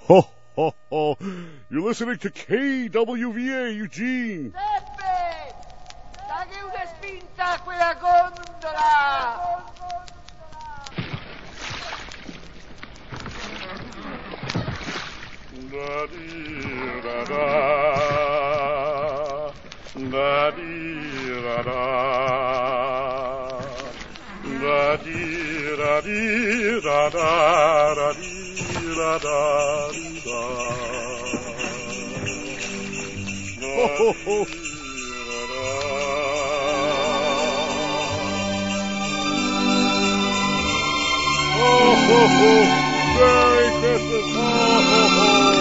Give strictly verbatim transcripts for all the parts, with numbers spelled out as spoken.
Ho, ho, ho. You're listening to K W V A Eugene. Peppe! Dagli una spinta a quella gondola! Da dee da da, da dee da da, da dee da dee da da, da dee da da da. Ho ho ho. Ho ho ho. Merry Christmas! Ho ho ho.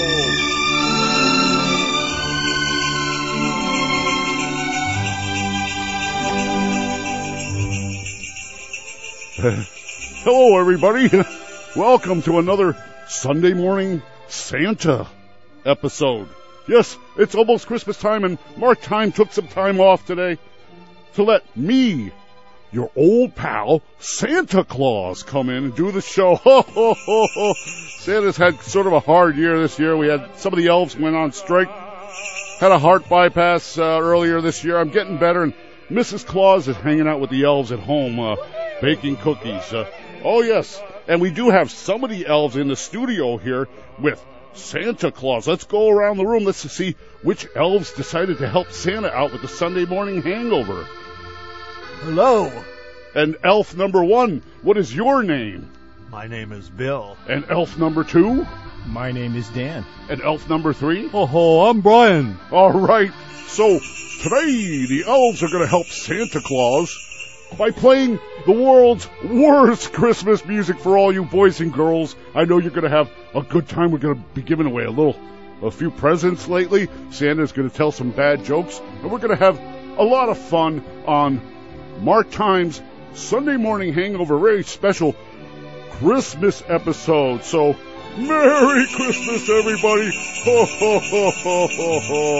Hello, everybody. Welcome to another Sunday morning Santa episode. Yes, it's almost Christmas time, and Mark Time took some time off today to let me, your old pal, Santa Claus, come in and do the show. Ho, ho, ho, ho. Santa's had sort of a hard year this year. We had some of the elves went on strike. Had a heart bypass uh, earlier this year. I'm getting better, and Missus Claus is hanging out with the elves at home, uh, baking cookies. Uh, oh, yes, and we do have some of the elves in the studio here with Santa Claus. Let's go around the room. Let's see which elves decided to help Santa out with the Sunday morning hangover. Hello. And elf number one, what is your name? My name is Bill. And elf number two? My name is Dan. And elf number three? Oh, ho, I'm Brian. All right. So today the elves are going to help Santa Claus by playing the world's worst Christmas music for all you boys and girls. I know you're going to have a good time. We're going to be giving away a little, a few presents lately. Santa's going to tell some bad jokes, and we're going to have a lot of fun on Mark Time's Sunday Morning Hangover, very special Christmas episode. So, Merry Christmas, everybody! Ho, ho, ho, ho, ho,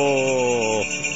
ho.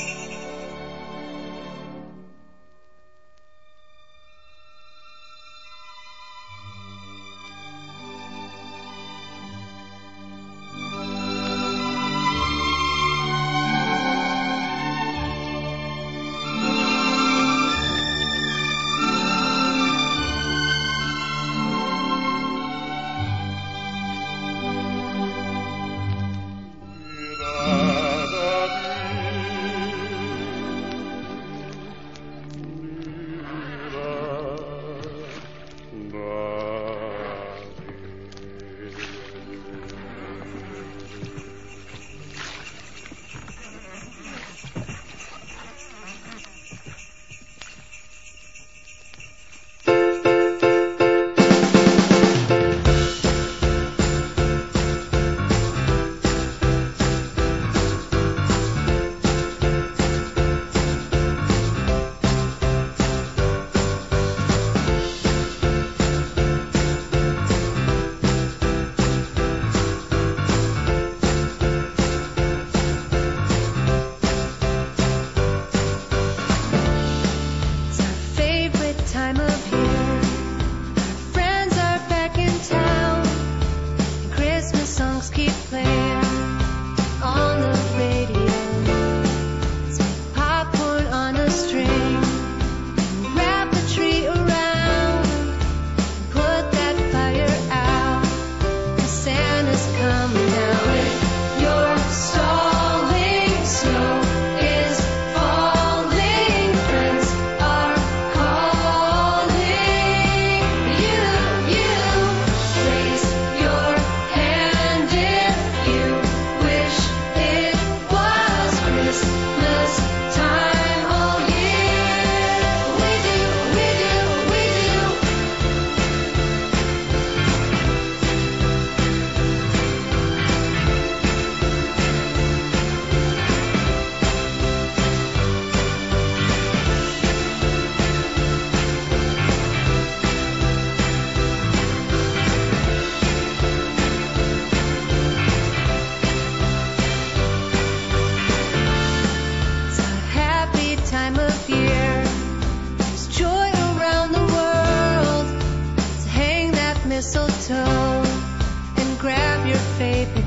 mistletoe and grab your favorite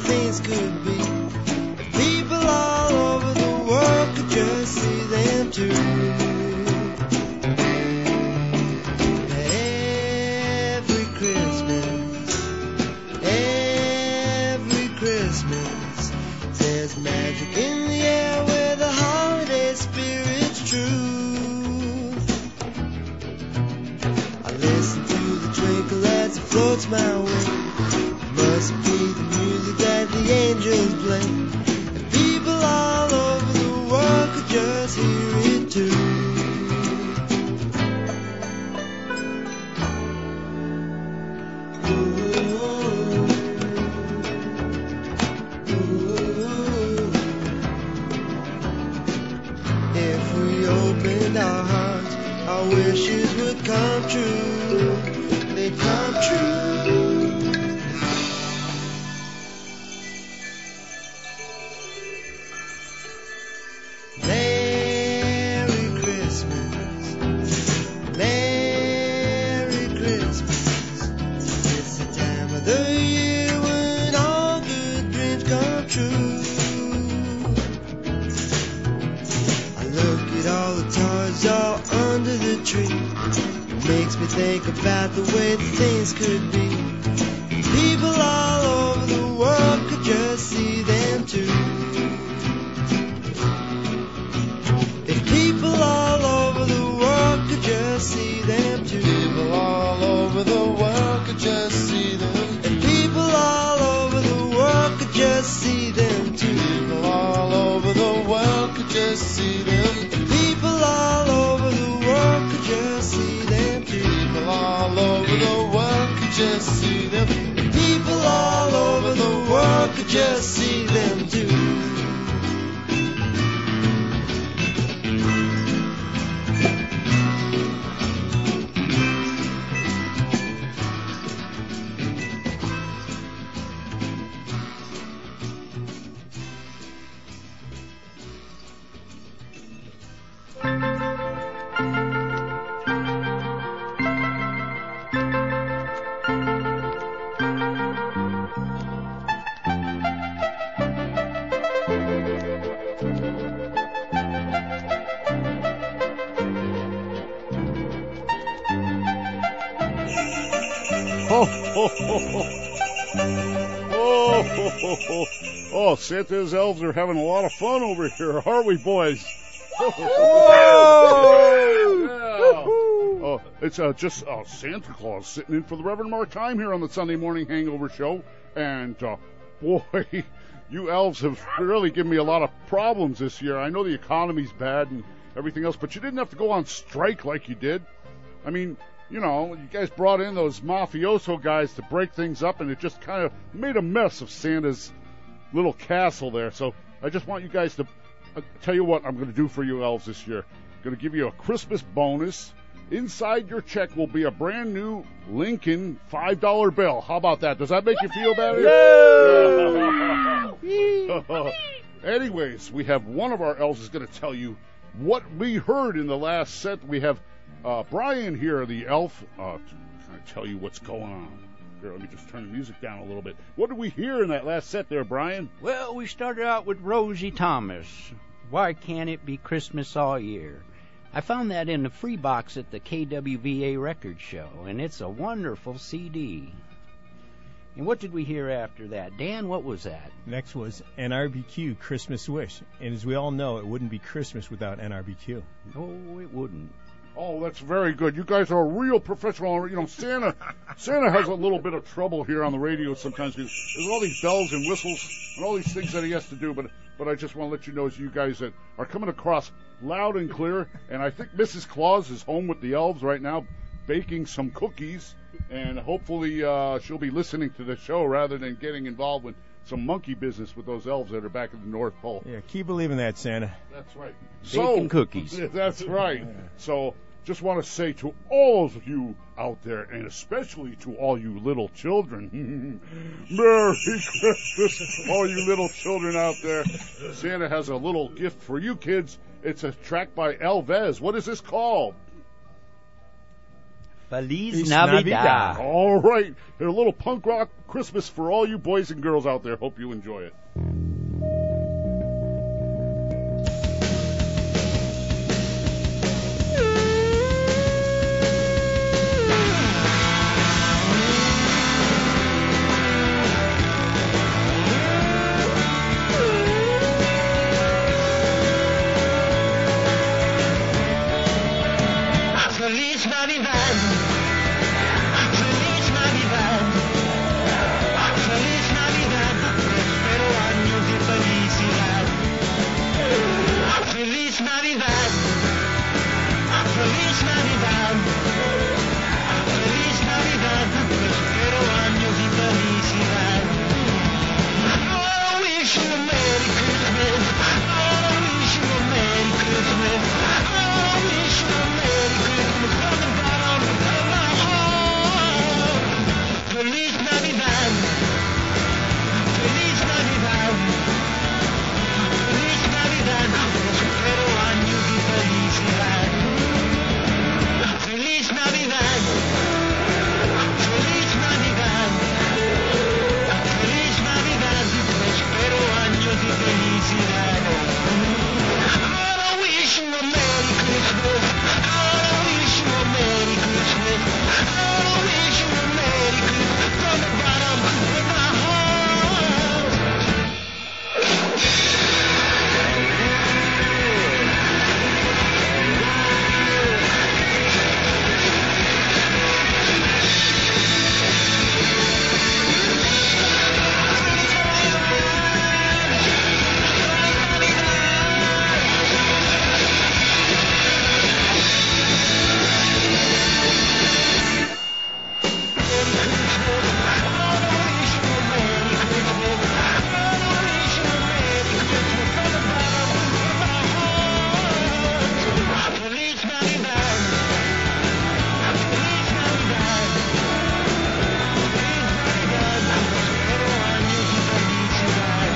things could be. If people all over the world could just see them too. Every Christmas, every Christmas, there's magic in the air where the holiday spirit's true. I listen to the twinkle as it floats my way. Must be the music that the angels play. And people all over the world could just hear it too. If we opened our hearts, our wishes would come true. They'd come true. Merry Christmas, Merry Christmas. It's the time of the year when all good dreams come true. I look at all the toys all under the tree. It makes me think about the way that things could be. People all over the world could just see them too. If people all over the world could just see them too. People all over the world could just see them. If people all over the world could just see them too. People all over the world could just see them. If people all over the world could just see them too. People all over the world could just see them. If people all over the world could just see them too. Oh, oh, oh, oh. Oh, oh, oh, oh. Oh, Santa's elves are having a lot of fun over here, aren't we, boys? Oh, yeah. Oh, it's uh, just uh, Santa Claus sitting in for the Reverend Mark Time here on the Sunday Morning Hangover Show. And, uh, boy, you elves have really given me a lot of problems this year. I know the economy's bad and everything else, but you didn't have to go on strike like you did. I mean, you know, you guys brought in those mafioso guys to break things up, and it just kind of made a mess of Santa's little castle there. So I just want you guys to uh, tell you what I'm going to do for you elves this year. I'm going to give you a Christmas bonus. Inside your check will be a brand new Lincoln five dollar bill. How about that? Does that make you feel better? Yeah. Anyways, we have one of our elves is going to tell you what we heard in the last set. We have Uh, Brian here, the elf, uh, trying to tell you what's going on. Here, let me just turn the music down a little bit. What did we hear in that last set there, Brian? Well, we started out with Rosie Thomas. Why Can't It Be Christmas All Year? I found that in the free box at the K W V A record show, and it's a wonderful C D. And what did we hear after that? Dan, what was that? Next was N R B Q, Christmas Wish. And as we all know, it wouldn't be Christmas without N R B Q. Oh, it wouldn't. Oh, that's very good. You guys are a real professional. You know, Santa Santa has a little bit of trouble here on the radio sometimes because there's all these bells and whistles and all these things that he has to do. But but I just want to let you know, as you guys that are coming across loud and clear. And I think Missus Claus is home with the elves right now baking some cookies. And hopefully uh, she'll be listening to the show rather than getting involved with some monkey business with those elves that are back at the North Pole. Yeah, keep believing that, Santa. That's right. Baking so, cookies. That's right. Yeah. So just want to say to all of you out there, and especially to all you little children, Merry Christmas, all you little children out there. Santa has a little gift for you kids. It's a track by Elvez. What is this called? Feliz Feliz Navidad. Navidad. All right, a little punk rock Christmas for all you boys and girls out there. Hope you enjoy it. Feliz Navidad. Feliz Navidad. Feliz Navidad. Prospero años de felicidad. Feliz Navidad. Feliz Navidad. Feliz Navidad. Prospero años de felicidad. I wish you a Merry Christmas. I wish you a Merry Christmas. I wish you a Merry Christmas from the bottom of my heart. Feliz Navidad. Feliz Navidad. Feliz Navidad. Prospero años de felicidad. Feliz Navidad. Feliz Navidad. Feliz Navidad. Prospero años de felicidad. I wish you a Merry Christmas. I wish you a Merry Christmas. I wish you a Merry Christmas from the bottom of my heart. Feliz Navidad. Feliz Navidad. Prospero años de felicidad.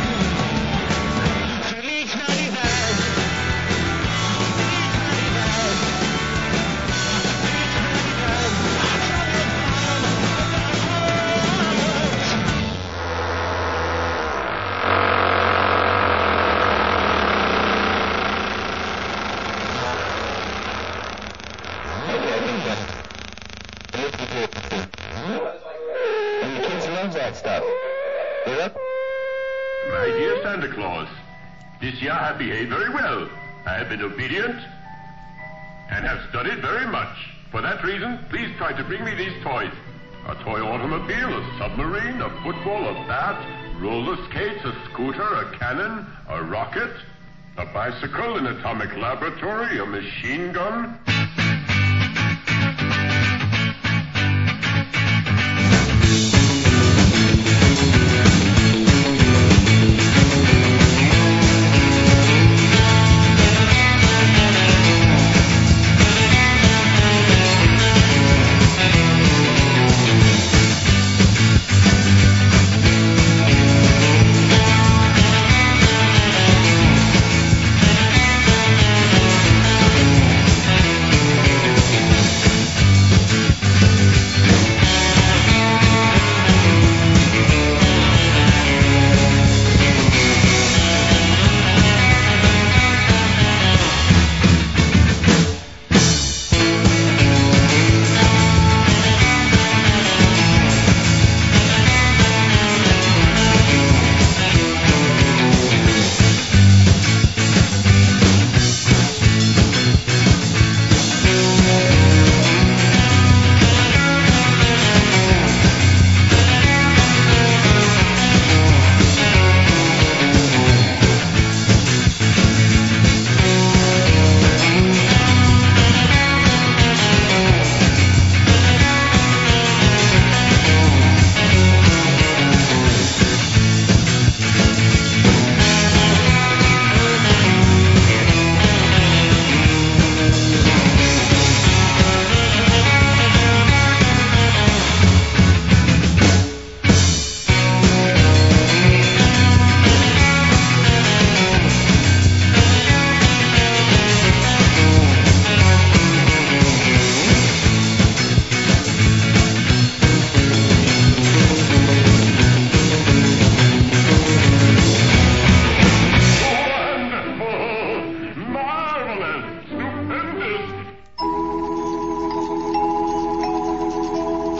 Feliz Navidad. Feliz Navidad. Feliz Navidad. My dear Santa Claus, this year I have behaved very well. I have been obedient and have studied very much. For that reason, please try to bring me these toys. A toy automobile, a submarine, a football, a bat, roller skates, a scooter, a cannon, a rocket, a bicycle, an atomic laboratory, a machine gun.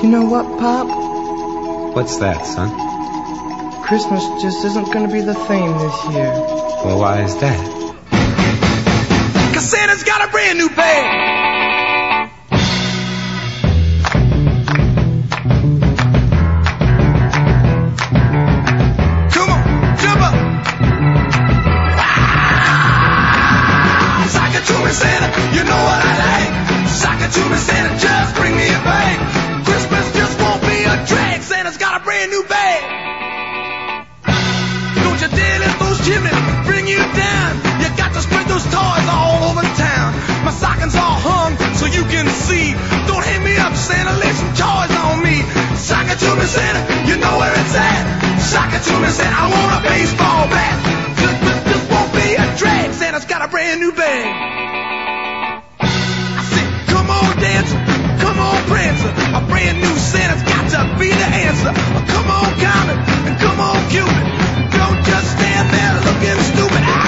know what, Pop? What's that, son? Christmas just isn't going to be the theme this year. Well, why is that? 'Cause Santa's got a brand new bag. Come on, jump up. Ah! Sock it to me, Santa, you know what I like. Sock it to me, Santa, just bring me a bag. Christmas just won't be a drag. Santa's got a brand new bag. Don't you dare let those chimneys bring you down. You got to spread those toys all over town. My stockings all hung so you can see. Don't hit me up, Santa, lay some toys on me. Sock it to me, Santa, you know where it's at. Sock it to me, Santa, I want a baseball bat. This, this, this won't be a drag. Santa's got a brand new bag. I said, come on, dancer, come on, prancer. A brand new Santa's got to be the answer. Come on, Comet, and come on, Cupid. Don't just stand there looking stupid. Ah!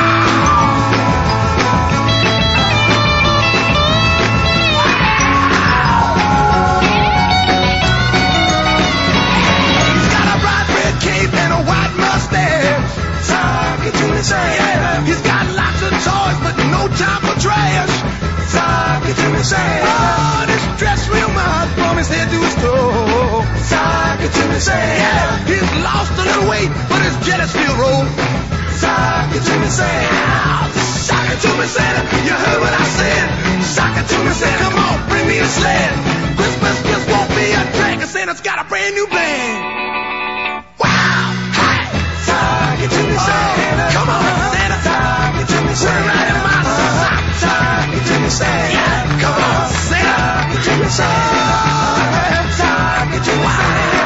He's got a bright red cape and a white mustache. Sock it to me, Santa. He's got lots of toys, but no time for trash. Sock it to me, Santa. Oh, this dress real mine from his head to his toe. Sock it to me, Santa. He's lost a little weight, but his jelly still rolls. Sock it to me, Santa. Sock it to me, Santa. You heard what I said. Sock it to me, Santa. Come on, bring me a sled. Christmas just won't be a drag, 'cause Santa's got a brand new band. Wow! Hey! Sock it to me, Santa. Come on, Santa. Sock it to me, Santa. We're right in my sock. Sock it to me, Santa. Yeah, come on, Santa. Sock it to me, Santa. Sock it to me, Santa.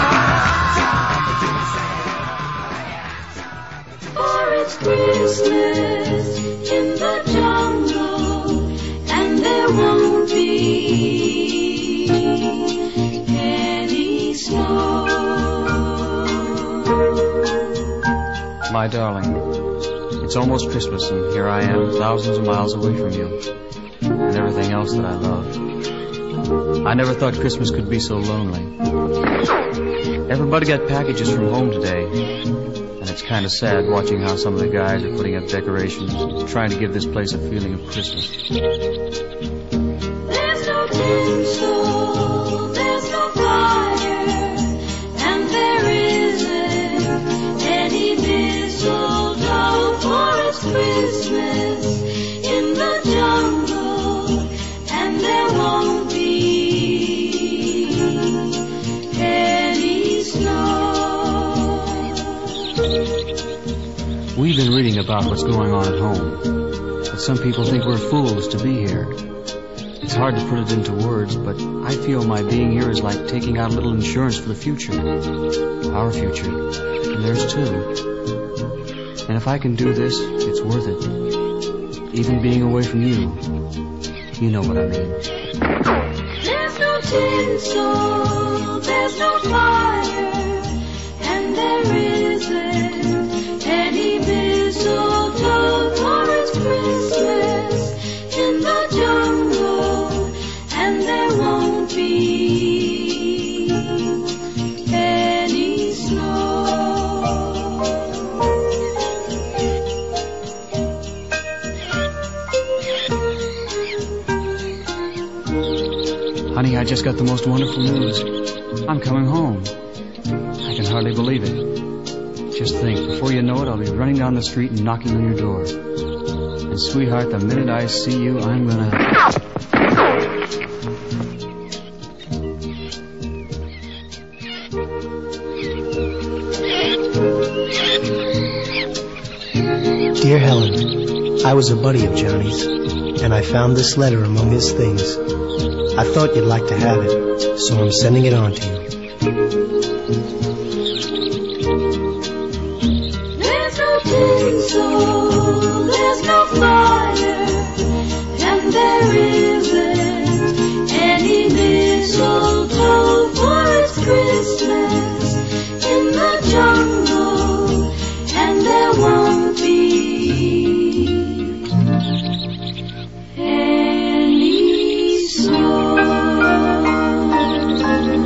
For it's Christmas in the jungle, and there won't be any snow. My darling, it's almost Christmas, and here I am, thousands of miles away from you, and everything else that I love. I never thought Christmas could be so lonely. Everybody got packages from home today, and it's kind of sad watching how some of the guys are putting up decorations, trying to give this place a feeling of Christmas. There's no tinsel, there's no fire, and there isn't any mistletoe. For it's Christmas in the jungle, and there won't be any snow. We've been reading about what's going on at home, but some people think we're fools to be here. It's hard to put it into words, but I feel my being here is like taking out a little insurance for the future. Our future, and theirs too. And if I can do this, it's worth it. Even being away from you. You know what I mean. There's no tinsel, there's no fire, and there isn't any mistletoe. For it's Christmas in the jungle, and there won't be any snow. Honey, I just got the most wonderful news. I'm coming home. I can hardly believe it. Just think, before you know it, I'll be running down the street and knocking on your door. And sweetheart, the minute I see you, I'm gonna... Dear Helen, I was a buddy of Johnny's, and I found this letter among his things. I thought you'd like to have it, so I'm sending it on to you. There's no tinsel, there's no fire, and there isn't any mistletoe. For it's Christmas in the jungle, and there won't be any snow.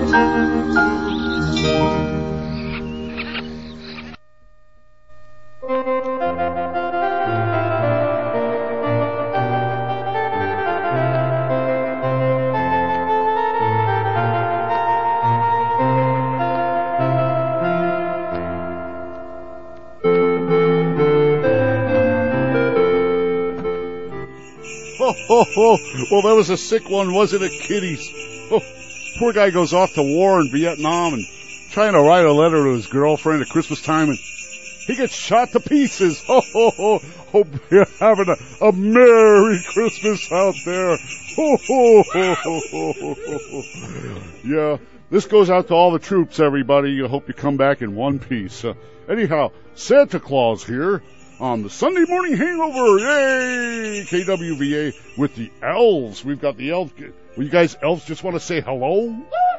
Oh, oh, oh. Well, that was a sick one, wasn't it, kiddies? Oh, poor guy goes off to war in Vietnam and trying to write a letter to his girlfriend at Christmas time, and he gets shot to pieces. Oh, oh, oh. Hope you're having a, a Merry Christmas out there. Oh, oh, oh, oh, oh, oh. Yeah, this goes out to all the troops, everybody. I hope you come back in one piece. Uh, anyhow, Santa Claus here on the Sunday Morning Hangover. Yay! K W V A with the elves. We've got the elves. Well, you guys elves just want to say hello?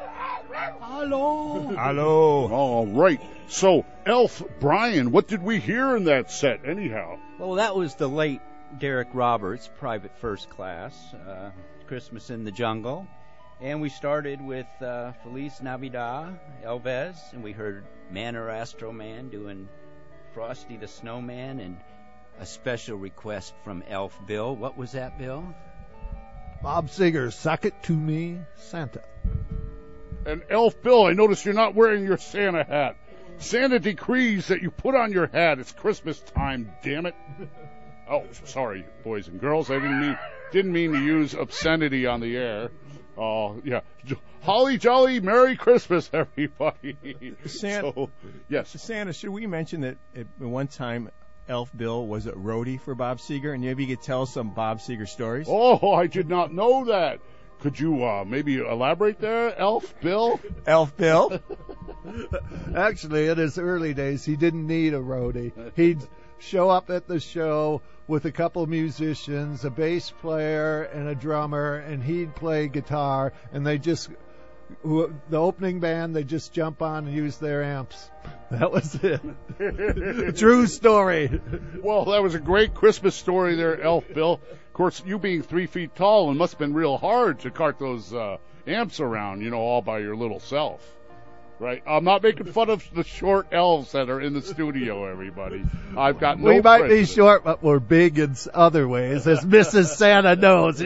Hello. Hello. All right. So, Elf Brian, what did we hear in that set anyhow? Well, that was the late Derek Roberts, Private First Class, uh, Christmas in the Jungle. And we started with uh, Feliz Navidad, Elvis, and we heard Man or Astro Man doing Frosty the Snowman, and a special request from Elf Bill. What was that, Bill? Bob Seger, Suck It to Me, Santa. And Elf Bill, I notice you're not wearing your Santa hat. Santa decrees that you put on your hat. It's Christmas time, damn it. Oh, sorry, boys and girls. I didn't mean didn't mean to use obscenity on the air. Oh, uh, yeah. Holly jolly Merry Christmas, everybody. Santa, so, yes. Santa, should we mention that at one time Elf Bill was a roadie for Bob Seger, and maybe you could tell some Bob Seger stories? Oh, I did not know that. Could you uh, maybe elaborate there, Elf Bill? Elf Bill? Actually, in his early days, he didn't need a roadie. He'd show up at the show with a couple musicians, a bass player and a drummer, and he'd play guitar, and they just, the opening band, they just jump on and use their amps. That was it. True story. Well, that was a great Christmas story there, Elf Bill. Of course, you being three feet tall, it must have been real hard to cart those uh, amps around, you know, all by your little self. Right? I'm not making fun of the short elves that are in the studio, everybody. I've got no We might friends. be short, but we're big in other ways, as Missus Santa knows.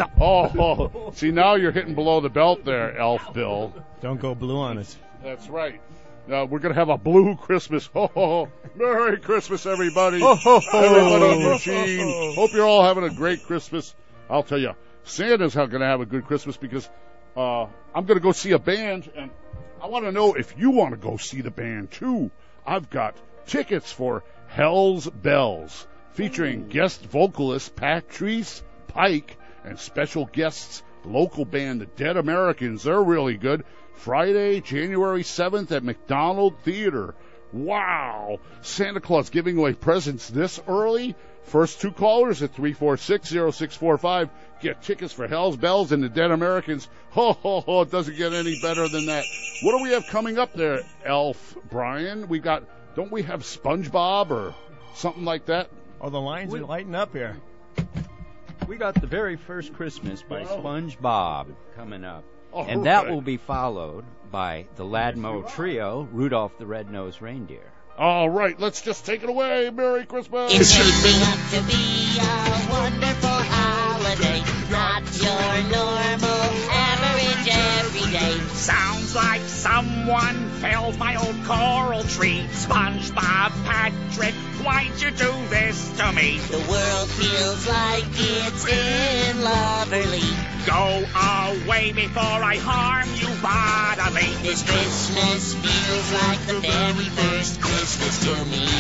Oh, see, now you're hitting below the belt there, Elf Bill. Don't go blue on us. That's right. Uh, we're going to have a blue Christmas. Ho, ho, ho. Merry Christmas, everybody. Ho, ho, ho. Everybody in Eugene. Hope you're all having a great Christmas. I'll tell you, Santa's going to have a good Christmas because uh, I'm going to go see a band, and I want to know if you want to go see the band, too. I've got tickets for Hell's Bells, featuring guest vocalist Patrice Pike and special guests, local band The Dead Americans. They're really good. Friday, January seventh at McDonald Theater. Wow! Santa Claus giving away presents this early? First two callers at three four six, zero six four five get tickets for Hell's Bells and the Dead Americans. Ho, ho, ho, it doesn't get any better than that. What do we have coming up there, Elf Brian? We got, don't we have SpongeBob or something like that? Oh, the lines we, are lighting up here. We got The Very First Christmas by Wow. SpongeBob coming up. All and right. that will be followed by the Ladmo Trio, Rudolph the Red-Nosed Reindeer. All right, let's just take it away. Merry Christmas. It's shaping up to be a wonderful holiday, not your normal average everyday. Sounds like someone felled my old coral tree. SpongeBob, Patrick, why'd you do this to me? The world feels like it's in Loverly. Go away before I harm you bodily. This Christmas feels like the very first Christmas to me.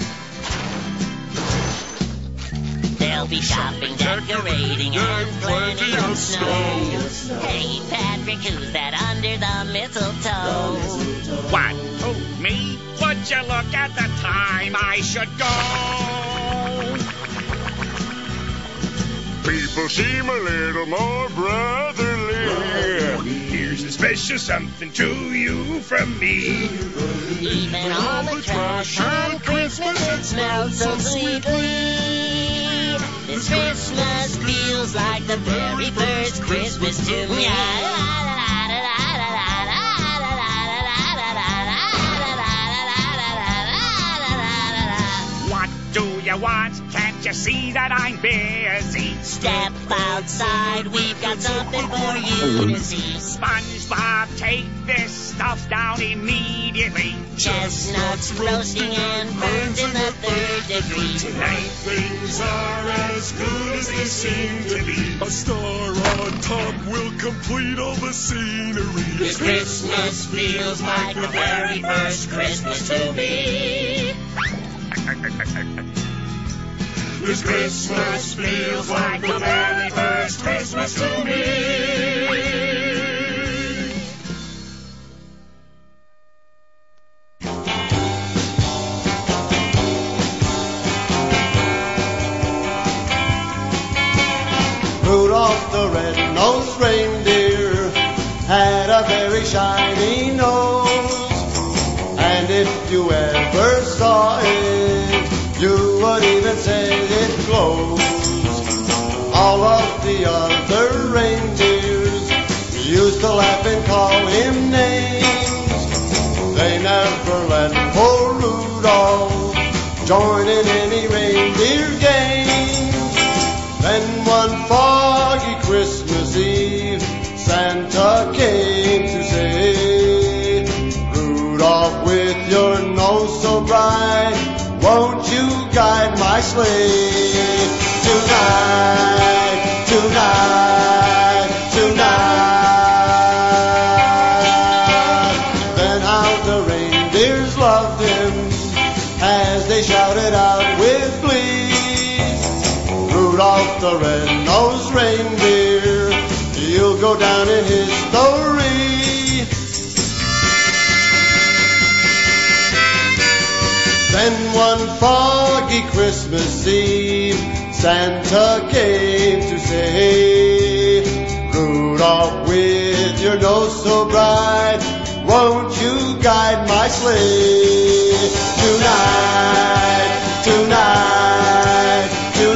There'll be shopping, decorating, and plenty of snow. Hey, Patrick, who's that under the mistletoe? What? Who, me? Would you look at the time I should go? People seem a little more brotherly. Here's a special something to you from me. Even all the trash on Christmas, it smells so sweetly. This Christmas feels like the very first Christmas to me. you want? Can't you see that I'm busy? Step outside, we've got something for you to see. SpongeBob, take this stuff down immediately. Chestnuts roasting and burns in the third degree. Tonight things are as good as they seem to be. A star on top will complete all the scenery. This Christmas feels like the very first Christmas to me. This Christmas feels like the very first Christmas to me. Rudolph the red-nosed reindeer had a very shiny nose, and if you ever saw it, you would even say it glows. All of the other reindeers used to laugh and call him names. They never let poor Rudolph join in any reindeer games. Then one foggy Christmas Eve, Santa came to say, Rudolph, with your nose so bright, won't you guide my sleigh? Tonight, tonight, tonight. Then how the reindeers loved him as they shouted out with glee, Rudolph the red-nosed reindeer, you'll go down in history. Then one foggy Christmas Eve, Santa came to say, Rudolph, with your nose so bright, won't you guide my sleigh? Tonight, tonight,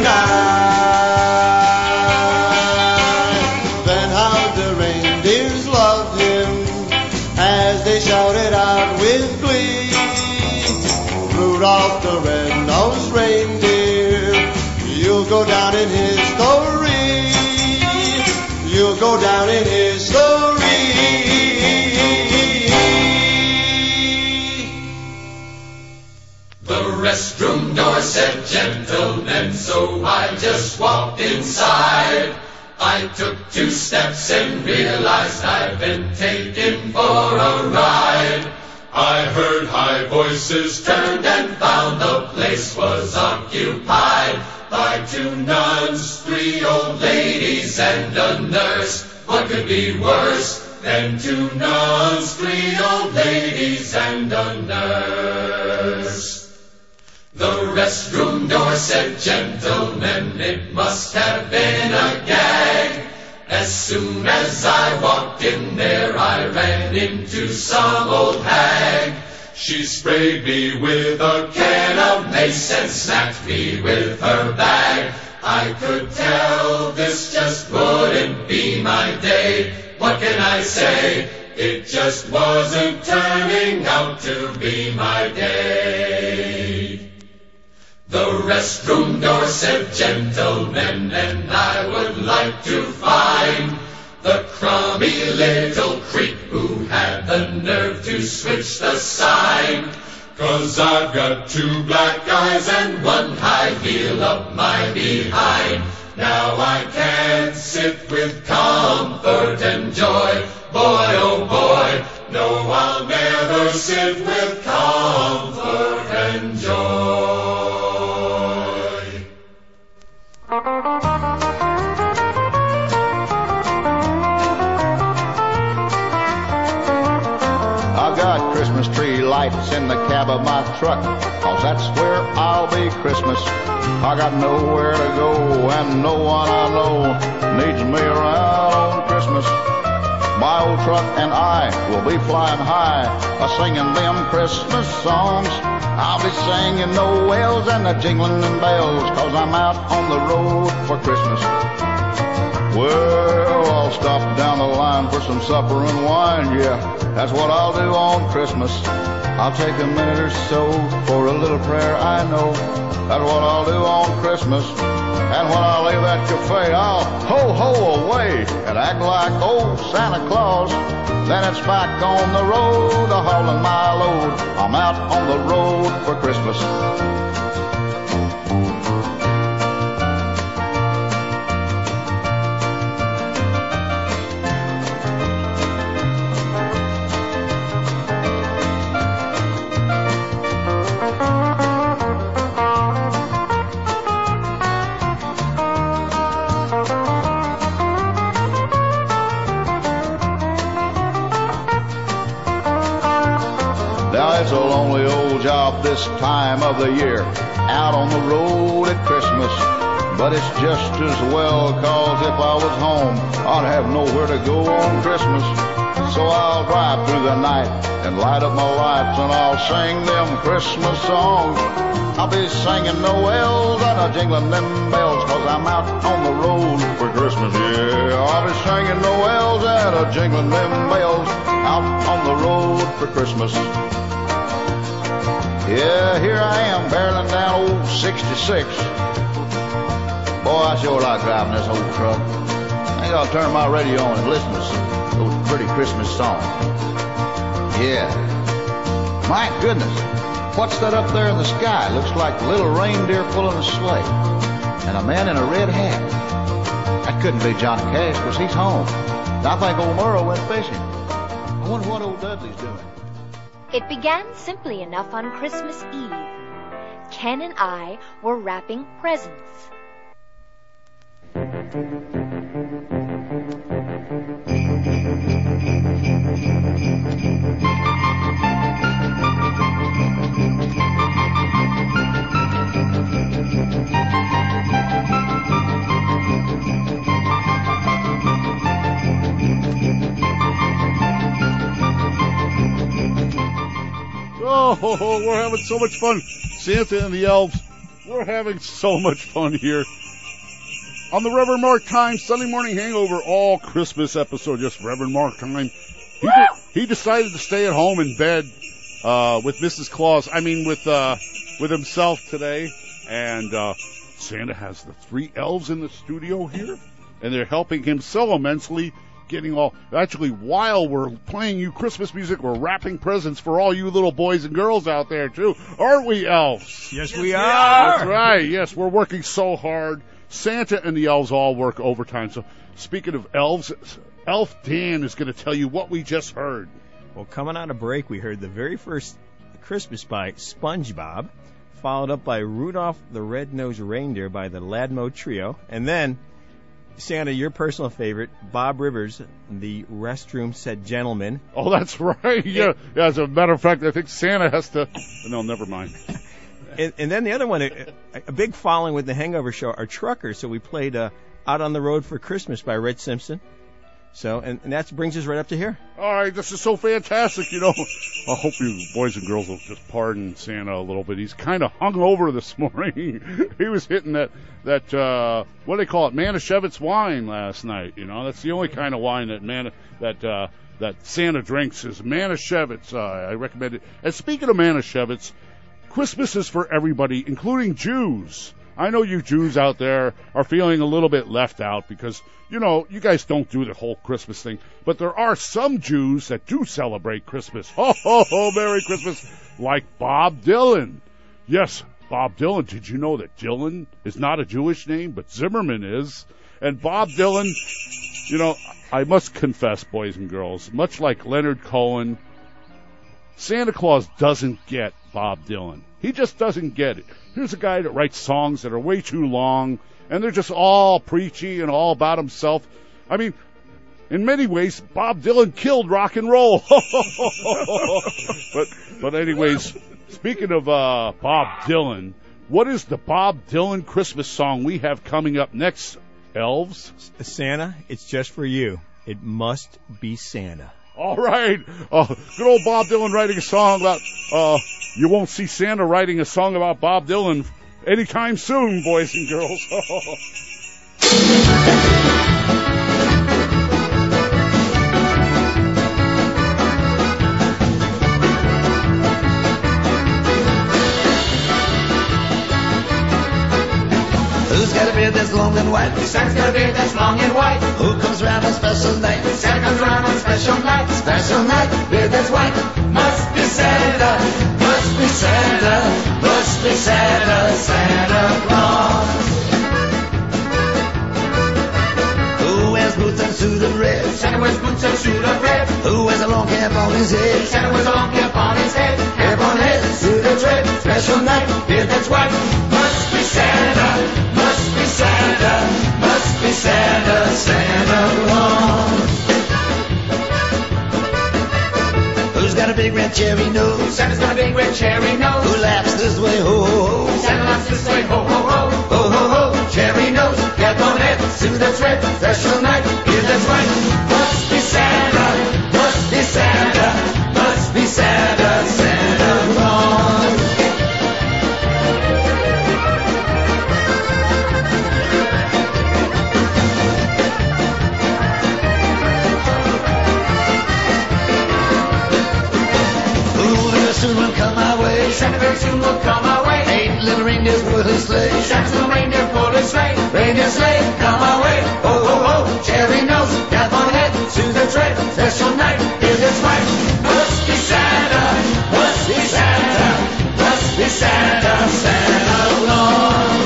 tonight. Then how the reindeers loved him as they shouted out with glee, Rudolph the red-nosed reindeer, you'll go down in history. You'll go down in history. The restroom door said gentlemen, so I just walked inside. I took two steps and realized I'd been taken for a ride. I heard high voices, turned and found the place was occupied by two nuns, three old ladies, and a nurse. What could be worse than two nuns, three old ladies, and a nurse? The restroom door said, gentlemen, it must have been a gag. As soon as I walked in there, I ran into some old hag. She sprayed me with a can of mace and smacked me with her bag. I could tell this just wouldn't be my day. What can I say? It just wasn't turning out to be my day. The restroom door said, gentlemen, and I would like to find the crummy little creep who had the nerve to switch the sign. 'Cause I've got two black eyes and one high heel up my behind. Now I can't sit with comfort and joy. Boy, oh boy, no, I'll never sit with comfort and joy. I've got Christmas tree lights in the cab of my truck, 'cause that's where I'll be Christmas. I got nowhere to go and no one I know needs me around on Christmas. My old truck and I will be flying high, a-singing them Christmas songs. I'll be singing Noels and the jingling and bells, 'cause I'm out on the road for Christmas. Well, I'll stop down the line for some supper and wine, yeah, that's what I'll do on Christmas. I'll take a minute or so for a little prayer. I know that's what I'll do on Christmas. And when I leave that cafe, I'll ho-ho away and act like old Santa Claus. Then it's back on the road, a hauling my load. I'm out on the road for Christmas. It's a lonely old job this time of the year, out on the road at Christmas. But it's just as well, cause if I was home, I'd have nowhere to go on Christmas. So I'll drive through the night and light up my lights, and I'll sing them Christmas songs. I'll be singing Noels and a jingling them bells, cause I'm out on the road for Christmas, yeah. I'll be singing Noels and a jingling them bells, out on the road for Christmas. Yeah, here I am, barreling down old sixty-six. Boy, I sure like driving this old truck. I think I'll turn my radio on and listen to some those pretty Christmas songs. Yeah. My goodness, what's that up there in the sky? Looks like little reindeer pulling a sleigh. And a man in a red hat. That couldn't be Johnny Cash, because he's home. And I think old Merle went fishing. I wonder what old Dudley's doing. It began simply enough on Christmas Eve. Ken and I were wrapping presents. Oh, we're having so much fun. Santa and the elves, we're having so much fun here on the Reverend Mark Time Sunday Morning Hangover All Christmas episode. Yes, Reverend Mark Time. He, de- he decided to stay at home in bed uh, with Missus Claus. I mean, with uh, with himself today. And uh, Santa has the three elves in the studio here, and they're helping him so immensely. Getting all actually while we're playing you Christmas music, we're wrapping presents for all you little boys and girls out there too, aren't we, elves? Yes, we are. That's right. Yes, we're working so hard. Santa and the elves all work overtime. So speaking of elves, Elf Dan is going to tell you what we just heard. Well, coming out of break, we heard the very first Christmas by SpongeBob, followed up by Rudolph the Red-Nosed Reindeer by the Ladmo Trio, and then Santa, your personal favorite, Bob Rivers, the Restroom Set Gentleman. Oh, that's right. Yeah. yeah. As a matter of fact, I think Santa has to. No, never mind. and, and then the other one, a, a big following with the Hangover Show, are truckers. So we played uh, Out on the Road for Christmas by Red Simpson. So, and, and that brings us right up to here. All right, this is so fantastic, you know. I hope you boys and girls will just pardon Santa a little bit. He's kind of hungover this morning. He was hitting that, that uh, what do they call it, Manischewitz wine last night, you know. That's the only kind of wine that man, that uh, that Santa drinks is Manischewitz. Uh, I recommend it. And speaking of Manischewitz, Christmas is for everybody, including Jews. I know you Jews out there are feeling a little bit left out because, you know, you guys don't do the whole Christmas thing. But there are some Jews that do celebrate Christmas. Ho, ho, ho, Merry Christmas, like Bob Dylan. Yes, Bob Dylan. Did you know that Dylan is not a Jewish name, but Zimmerman is? And Bob Dylan, you know, I must confess, boys and girls, much like Leonard Cohen, Santa Claus doesn't get Bob Dylan. He just doesn't get it. Here's a guy that writes songs that are way too long, and they're just all preachy and all about himself. I mean, in many ways, Bob Dylan killed rock and roll. but but anyways, speaking of uh, Bob Dylan, what is the Bob Dylan Christmas song we have coming up next, elves? Santa, it's just for you. It must be Santa. All right. Uh, good old Bob Dylan writing a song about, uh, you won't see Santa writing a song about Bob Dylan anytime soon, boys and girls. Who's got a beard that's long and white? Santa's got a beard that's long and white. Who comes round on special night? Santa comes around on special night. Special night, beard that's white. Must be Santa, must be Santa, must be Santa, Santa Claus. Who wears boots and suit of red? Santa wears boots and suit of red. Who wears a long cap on his head? Santa wears a long cap on his head. Cap on head, suit that's red. Special night, beard that's white. Must be Santa, must be Santa, must be Santa, Santa Claus. Who's got a big red cherry nose? Santa's got a big red cherry nose. Who laughs this way, ho, ho, ho? Santa laughs this way, ho, ho, ho. Ho, ho, ho. Cherry nose, cap on head, suit that's red. Special night, beard that's white. Must be Santa, must be Santa, must be Santa, Santa Claus. Soon will come our way. Santa very soon will come our way. Eight little reindeers pull his sleigh. Santa's little reindeer pull his sleigh. Reindeer sleigh, come our way. Ho, ho, ho. Cherry nose, cap on head, suit that's red. Special night, beard that's white. Must be Santa, must be Santa, must be Santa, Santa Claus.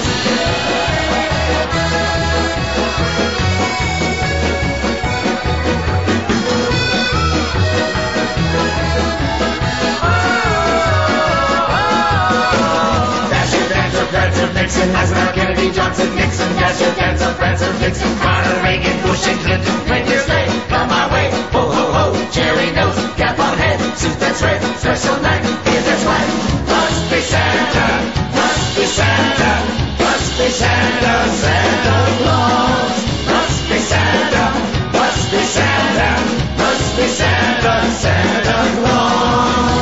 Nixon, Eisenhower, Kennedy, Johnson, Nixon, Dasher, Dancer, Prancer, Vixen, Carter, Reagan, Bush, and Clinton. Reindeer sleigh, come our way. Ho, ho, ho. Cherry nose, cap on head, suit that's red. Special night, beard that's white. Must be Santa, must be Santa, must be Santa, Santa Claus. Must be Santa, must be Santa, must be Santa, Santa Claus.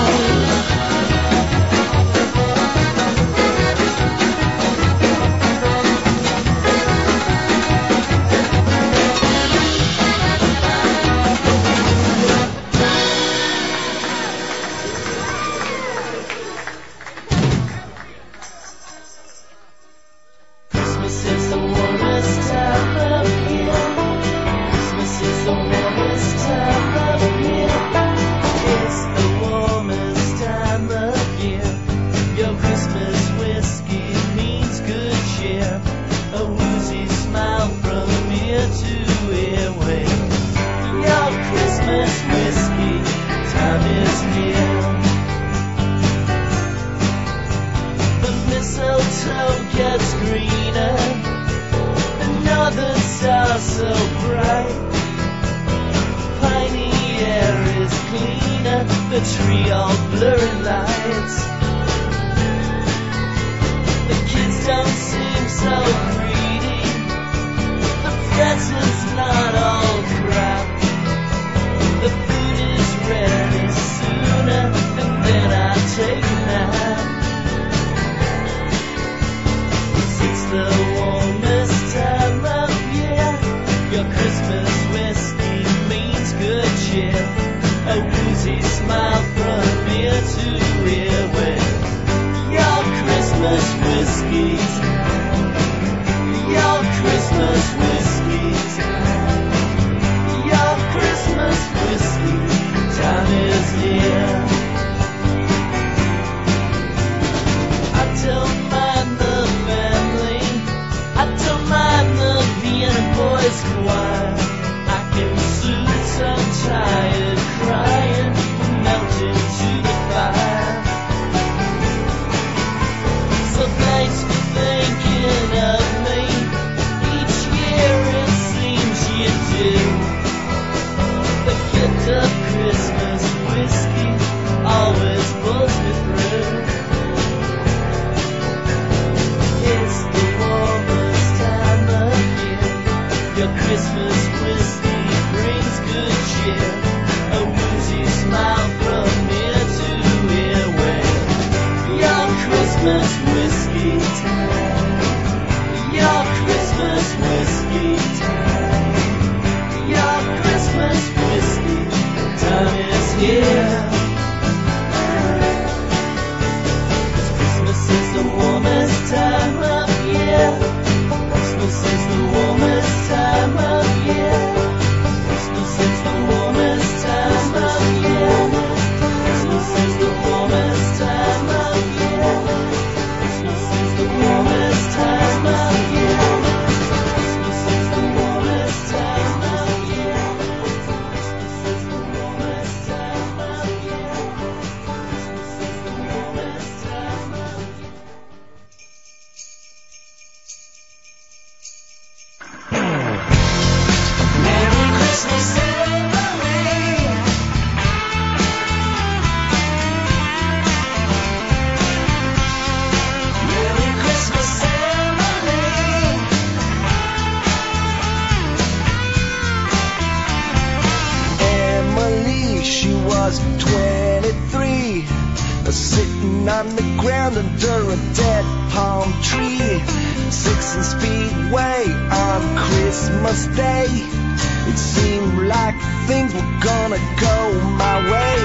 sixth and Speedway on Christmas Day. It seemed like things were gonna go my way.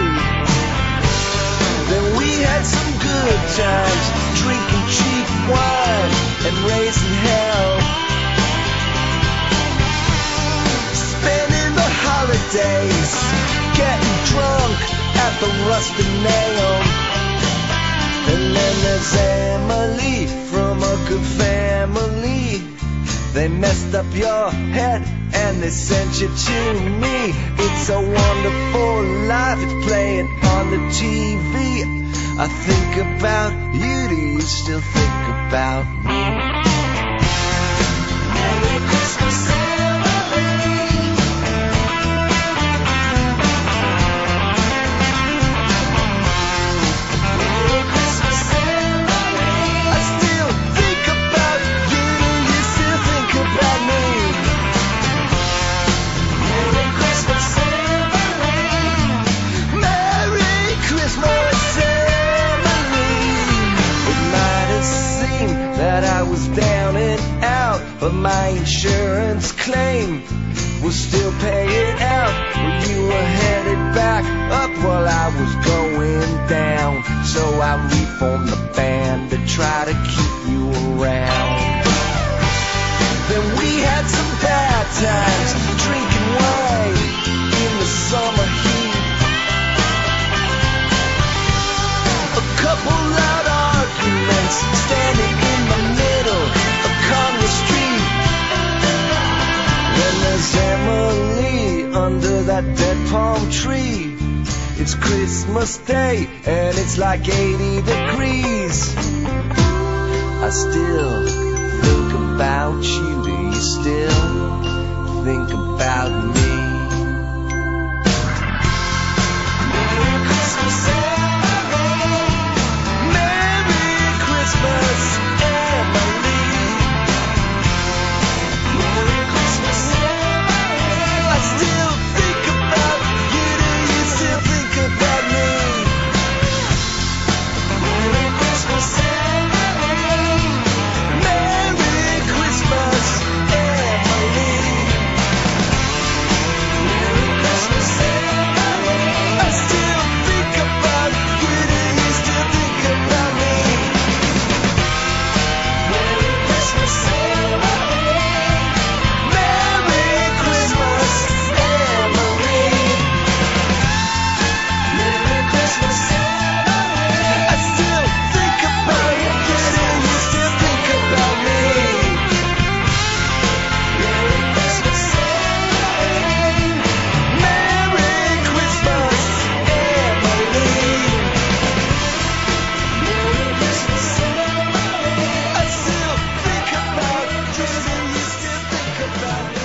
Then we had some good times, drinking cheap wine and raising hell. Spending the holidays, getting drunk at the Rusted Nail. And then there's Emily from A Good Family. They messed up your head and they sent you to me. It's a Wonderful Life, it's playing on the T V. I think about you, do you still think about me? Merry Christmas, Emily. Merry Christmas, Emily. I still think about you, do you still think about me? Merry Christmas, Emily. Merry Christmas, Emily. It might have seemed that I was down and out, but my insurance claim will still pay it out. Well, you were headed back up while I was going down, so I reformed the band to try to keep you around. Then we had some bad times, drinking wine in the summer heat. A couple loud arguments, standing in the middle of Congress Street. Then there's Emily under that dead palm tree. It's Christmas Day and it's like eighty degrees. I still think about you, do you still think about me? Merry Christmas, Emily. Merry Christmas, Emily. Merry Christmas, Emily. I still think about you, do you still think about me? Merry Christmas, Emily. Merry Christmas, Emily. Merry Christmas, Emily. I still think about you, do you still think about me? Merry Christmas, Emily. Merry Christmas, Emily. Merry Christmas, Emily. I still think about you, do you still think about me? Merry Christmas, Emily. Merry Christmas, Emily. Merry Christmas, Emily. I still think about you, do you still think about me?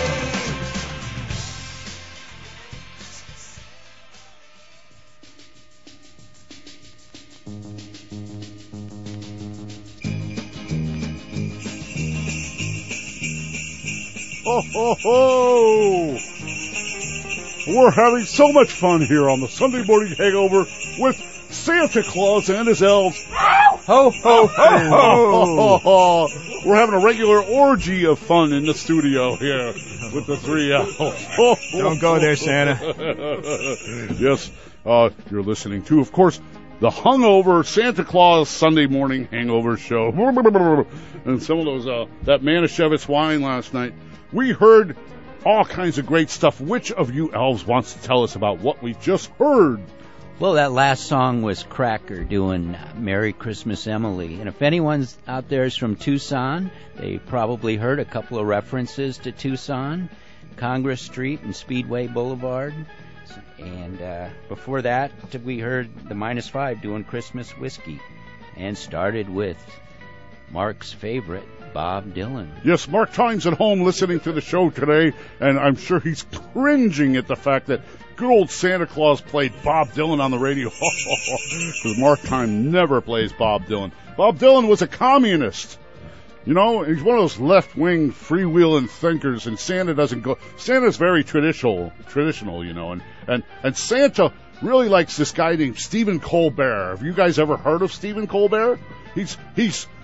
Ho, ho, ho! We're having so much fun here on the Sunday Morning Hangover with Santa Claus and his elves. Ho, ho, ho, ho, ho. We're having a regular orgy of fun in the studio here with the three elves. Ho, ho, Don't go there, Santa. Yes, uh, you're listening to, of course, the hungover Santa Claus Sunday Morning Hangover Show. And some of those, uh, that Manischewitz wine last night. We heard all kinds of great stuff. Which of you elves wants to tell us about what we just heard? Well, that last song was Cracker doing Merry Christmas, Emily. And if anyone's out there is from Tucson, they probably heard a couple of references to Tucson, Congress Street and Speedway Boulevard. And uh, before that, we heard the Minus Five doing Christmas Whiskey. And started with Mark's favorite, Bob Dylan. Yes, Mark Time's at home listening to the show today, and I'm sure he's cringing at the fact that good old Santa Claus played Bob Dylan on the radio. Because Mark Time never plays Bob Dylan. Bob Dylan was a communist. You know, he's one of those left-wing, freewheeling thinkers, and Santa doesn't go... Santa's very traditional, traditional, you know, and, and, and Santa really likes this guy named Stephen Colbert. Have you guys ever heard of Stephen Colbert? He's he's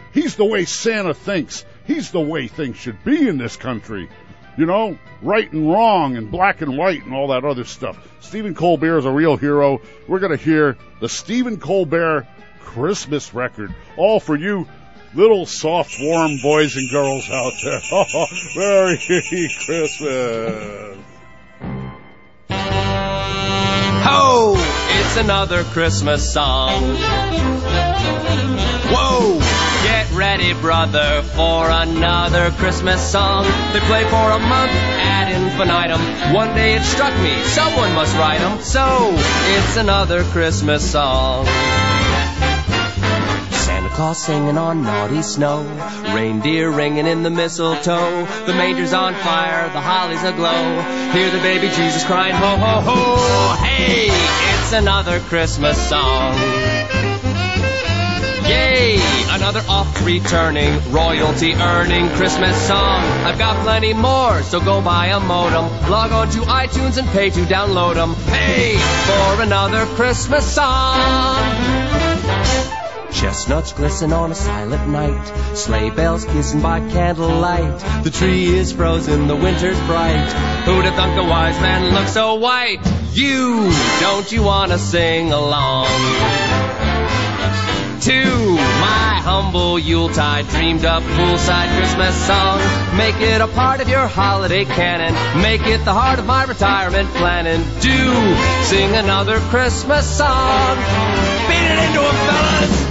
He's the way Santa thinks. He's the way things should be in this country. You know, right and wrong and black and white and all that other stuff. Stephen Colbert is a real hero. We're going to hear the Stephen Colbert Christmas record, all for you little soft, warm boys and girls out there. Oh, Merry Christmas. Ho! It's another Christmas song. Whoa! Get ready, brother, for another Christmas song. They play for a month ad infinitum. One day it struck me, someone must write 'em. So, it's another Christmas song. Santa Claus singing on naughty snow, reindeer ringing in the mistletoe, the manger's on fire, the holly's aglow, hear the baby Jesus crying ho ho ho. Hey, it's another Christmas song. Yay, another oft-returning, royalty-earning Christmas song. I've got plenty more, so go buy a modem, log on to iTunes and pay to download them. Hey, for another Christmas song. Chestnuts glisten on a silent night, sleigh bells kissing by candlelight. The tree is frozen, the winter's bright. Who'd have thunk a wise man looked so white? You, don't you wanna sing along to my humble Yuletide dreamed up poolside Christmas song? Make it a part of your holiday canon, make it the heart of my retirement planning. Do sing another Christmas song. Beat it into 'em, fellas.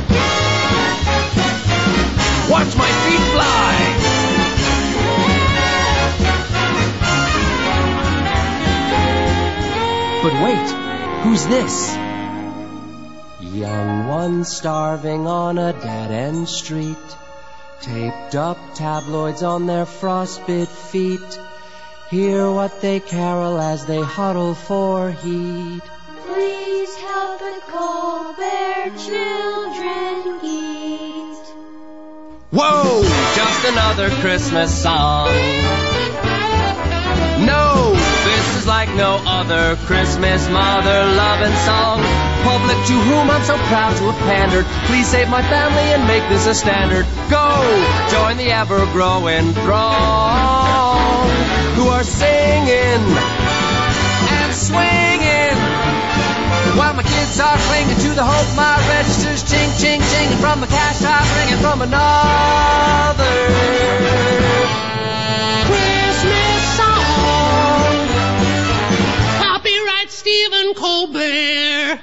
Watch my feet fly. But wait, who's this? Young ones starving on a dead-end street, taped up tabloids on their frostbit feet. Hear what they carol as they huddle for heat. Please help the Colbert children eat. Whoa, just another Christmas song. No, this is like no other Christmas mother-loving song. Public to whom I'm so proud to have pandered, please save my family and make this a standard. Go, join the ever-growing throng who are singing and swinging while my kids are clinging to the hope my registers ching, ching, chinging from the cash I'm bringing from another Christmas song. Copyright Stephen Colbert.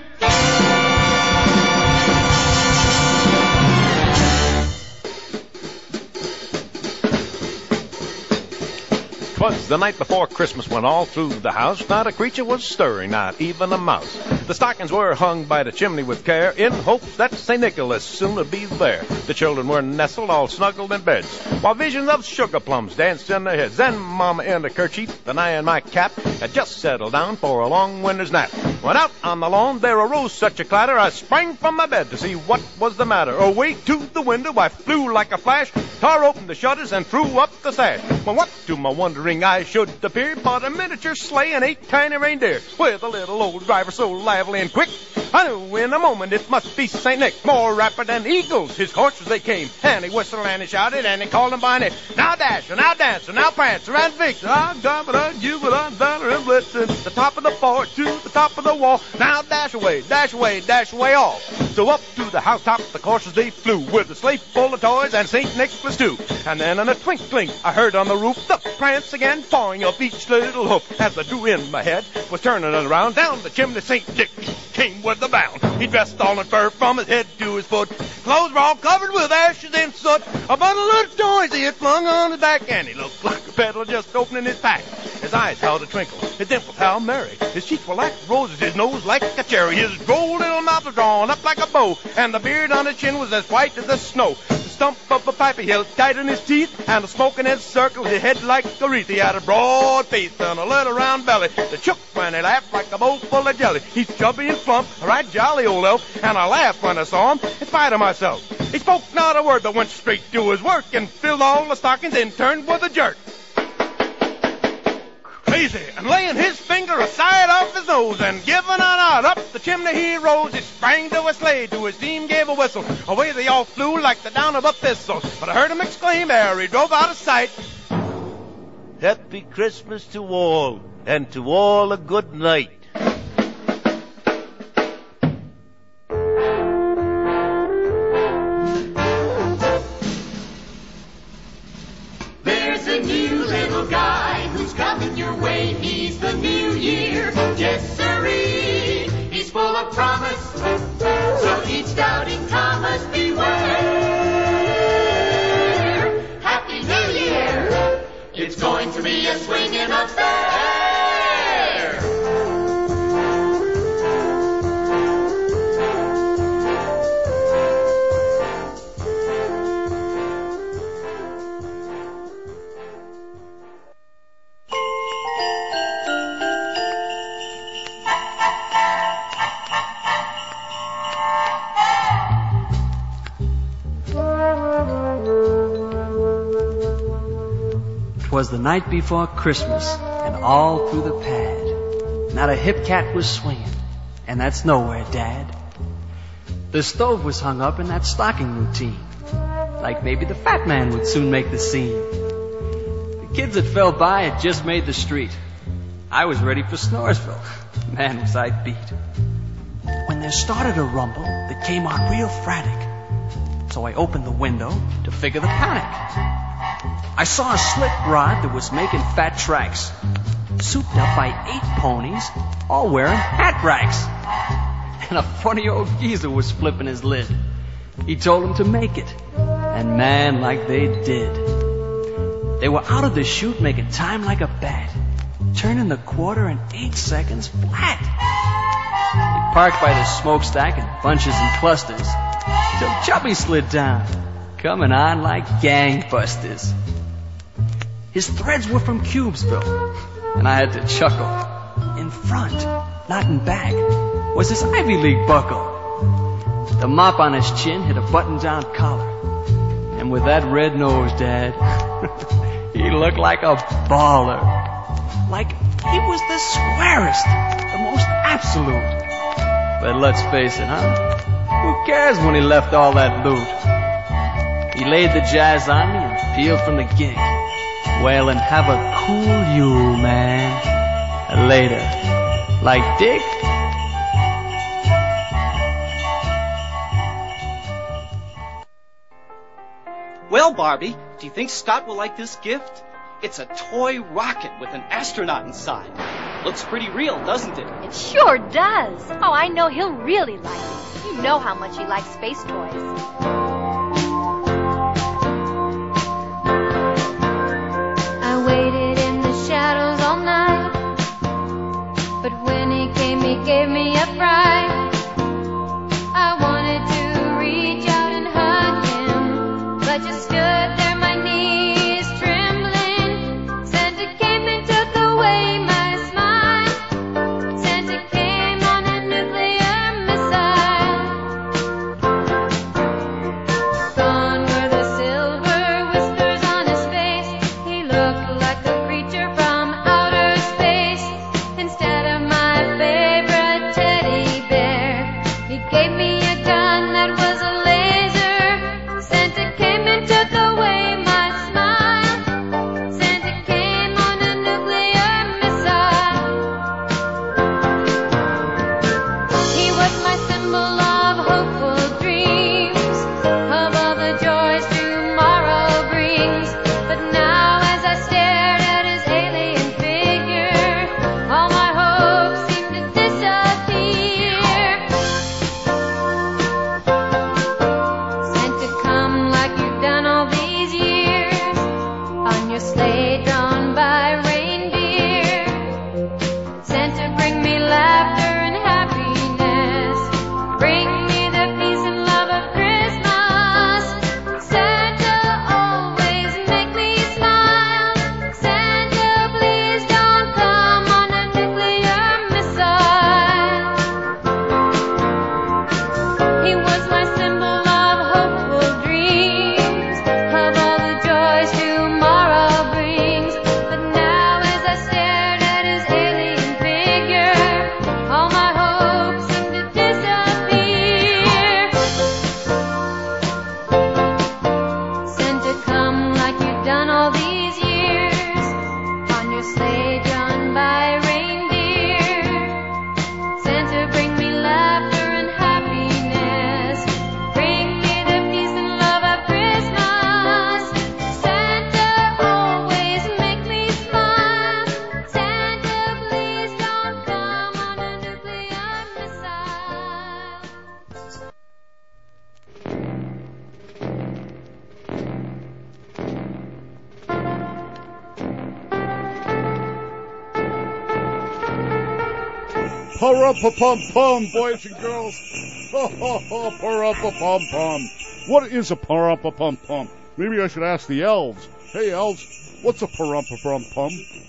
'Twas the night before Christmas when all through the house not a creature was stirring, not even a mouse. The stockings were hung by the chimney with care in hopes that Saint Nicholas soon would be there. The children were nestled all snuggled in beds, while visions of sugar plums danced in their heads. Then Mama in the kerchief, and I in my cap, had just settled down for a long winter's nap. When out on the lawn there arose such a clatter, I sprang from my bed to see what was the matter. Away to the window I flew like a flash, tore open the shutters and threw up the sash. Well, what to my wondering eyes should appear but a miniature sleigh and eight tiny reindeer, with a little old driver so lively and quick, I knew in a moment it must be Saint Nick. More rapid than eagles, his horses they came, and he whistled and he shouted and he called them by name. Now Dasher, now Dancer, now Prancer and Vixen, I'm Domino, Jubilant, Donner and Blitzen, the top of the fort to the top of the wall. Now dash away, dash away, dash away all. So up to the housetop the coursers they flew, with a sleigh full of toys and Saint Nicholas too. And then in a twinkling I heard on the roof the prance again, pawing up each little hoof. As I drew in my head, was turning it around, down the chimney Saint Nick came with a bound. He dressed all in fur from his head to his foot, clothes were all covered with ashes and soot. A bundle of toys he had flung on his back, and he looked like a peddler just opening his pack. His eyes held a twinkle, his dimples how merry, his cheeks were like roses, his nose like a cherry, his droll little mouth was drawn up like a bow, and the beard on his chin was as white as the snow. The stump of a pipe he held tight in his teeth, and the smoke in his circle his head like a wreath. He had a broad face and a little round belly that shook when he laughed like a bowl full of jelly. He's chubby and plump, a right jolly old elf, and I laughed when I saw him in spite of myself. He spoke not a word but went straight to his work and filled all the stockings and turned with a jerk. crazy, and laying his finger aside off his nose, and giving a nod up the chimney he rose. He sprang to a sleigh, to his team gave a whistle. Away they all flew like the down of a thistle. But I heard him exclaim ere he drove out of sight, Happy Christmas to all, and to all a good night. There's a new little guy who's coming your way. He's the new year, yes sirree. He's full of promise, so each doubting Thomas beware. Happy New Year, it's going to be a swinging affair. Was the night before Christmas, and all through the pad, not a hip cat was swinging, and that's nowhere, Dad. The stove was hung up in that stocking routine, like maybe the fat man would soon make the scene. The kids that fell by had just made the street. I was ready for Snoresville. Man, was I beat. When there started a rumble that came on real frantic, so I opened the window to figure the panic. I saw a slick rod that was making fat tracks, souped up by eight ponies, all wearing hat racks. And a funny old geezer was flipping his lid. He told them to make it, and man, like they did. They were out of the chute making time like a bat, turning the quarter in eight seconds flat. They parked by the smokestack in bunches and clusters, till Chubby slid down, coming on like gangbusters. His threads were from Cubesville, and I had to chuckle. In front, not in back, was his Ivy League buckle. The mop on his chin hit a button-down collar, and with that red nose, Dad, he looked like a baller. Like he was the squarest, the most absolute. But let's face it, huh? Who cares when he left all that loot? He laid the jazz on me and peeled from the gig. Well, and have a cool Yule, man. Later. Like Dick? Well, Barbie, do you think Scott will like this gift? It's a toy rocket with an astronaut inside. Looks pretty real, doesn't it? It sure does. Oh, I know he'll really like it. You know how much he likes space toys. He gave me a fright. I wanted to reach out and hug him, but just stood there, my knees trembling. Santa came and took away my smile. Santa came on a nuclear missile. Gone were the silver whiskers on his face. He looked like a creature from outer space. Instead of my gave me a gun that was a laser. Santa came and took away done all these years on your sleigh drawn by reindeer. Santa, bring me laughter and happiness. Bring me the peace and love of Christmas. Santa, always make me smile. Santa, please don't come on a nuclear missile. Pa-rum-pa-pum-pum, boys and girls. Ho, ho, ho, pa-rum-pa-pum-pum. What is a pa-rum-pa-pum-pum? Maybe I should ask the elves. Hey, elves, what's a pa-rum-pa-pum-pum?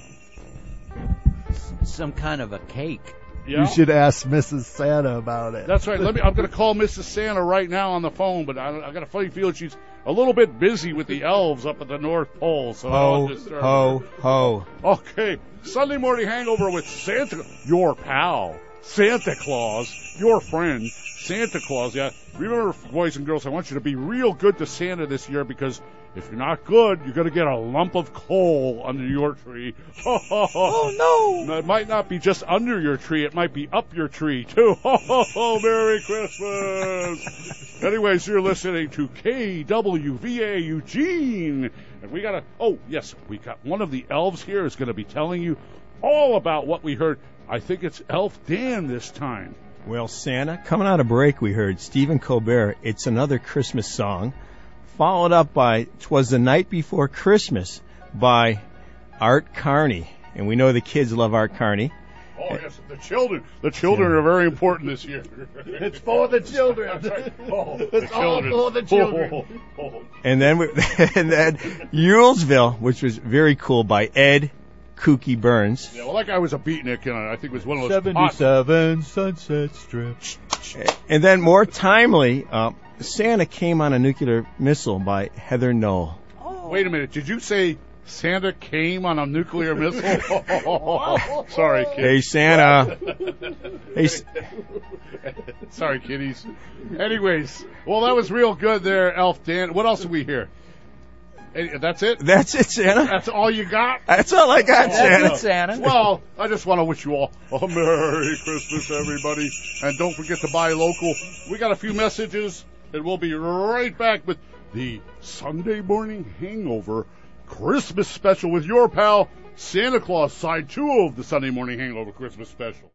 Some kind of a cake. Yeah? You should ask Missus Santa about it. That's right. Let me. I'm going to call Missus Santa right now on the phone, but I, I got a funny feeling she's a little bit busy with the elves up at the North Pole. So I'll Ho, just start ho, her. ho. Okay, Sunday morning hangover with Santa, your pal, Santa Claus, your friend, Santa Claus. Yeah, remember, boys and girls, I want you to be real good to Santa this year, because if you're not good, you're going to get a lump of coal under your tree. Oh, no. It might not be just under your tree. It might be up your tree, too. Merry Christmas. Anyways, you're listening to K W V A Eugene. And we got to, oh, yes, we got one of the elves here is going to be telling you all about what we heard. I think it's Elf Dan this time. Well, Santa, coming out of break, we heard Stephen Colbert, It's Another Christmas Song, followed up by 'Twas the Night Before Christmas by Art Carney. And we know the kids love Art Carney. Oh, yes, the children. The children are very important this year. It's for the children. That's right. Oh, It's the all children. for the children. Oh, oh, oh. And then, we, and then Yulesville, which was very cool, by Ed Kooky Burns. Yeah, well, that guy was a beatnik, and I think it was one of those seventy-seven Sunset Strip. And then more timely, uh, Santa Came on a Nuclear Missile by Heather Knoll. Oh. Wait a minute. Did you say Santa came on a nuclear missile? Sorry, kid. Hey, Santa. Hey, Sorry, kiddies. Anyways, well, that was real good there, Elf Dan. What else did we hear? Hey, that's it? That's it, Santa. That's all you got? That's all I got, Santa. That's it, Santa. Well, I just want to wish you all a Merry Christmas, everybody. And don't forget to buy local. We got a few messages, and we'll be right back with the Sunday Morning Hangover Christmas special with your pal, Santa Claus, side two of the Sunday Morning Hangover Christmas special.